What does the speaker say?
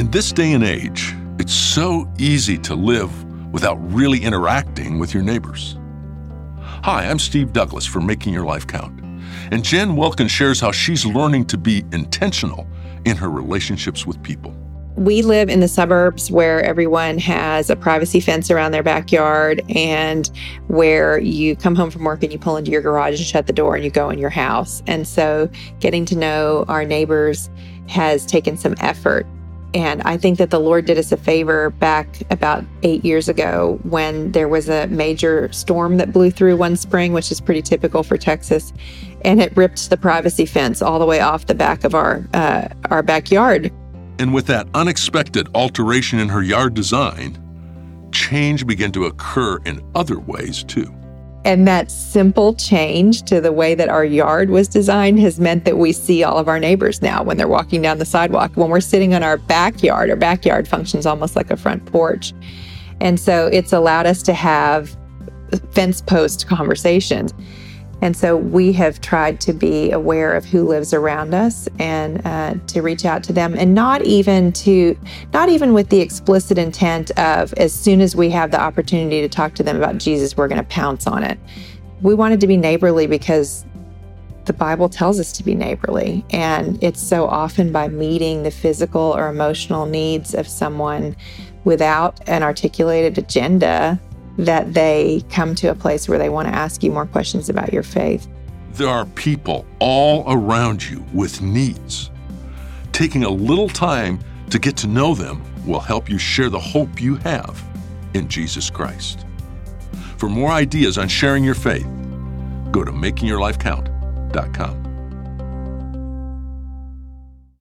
In this day and age, it's so easy to live without really interacting with your neighbors. Hi, I'm Steve Douglas for Making Your Life Count. And Jen Wilkin shares how she's learning to be intentional in her relationships with people. We live in the suburbs where everyone has a privacy fence around their backyard and where you come home from work and you pull into your garage and shut the door and you go in your house. And so getting to know our neighbors has taken some effort. And I think that the Lord did us a favor back about 8 years ago when there was a major storm that blew through one spring, which is pretty typical for Texas. And it ripped the privacy fence all the way off the back of our backyard. And with that unexpected alteration in her yard design, change began to occur in other ways too. And that simple change to the way that our yard was designed has meant that we see all of our neighbors now when they're walking down the sidewalk. When we're sitting on our backyard functions almost like a front porch. And so it's allowed us to have fence post conversations. And so we have tried to be aware of who lives around us and to reach out to them, and not even with the explicit intent of as soon as we have the opportunity to talk to them about Jesus, we're going to pounce on it. We wanted to be neighborly because the Bible tells us to be neighborly, and it's so often by meeting the physical or emotional needs of someone without an articulated agenda that they come to a place where they want to ask you more questions about your faith. There are people all around you with needs. Taking a little time to get to know them will help you share the hope you have in Jesus Christ. For more ideas on sharing your faith, go to makingyourlifecount.com.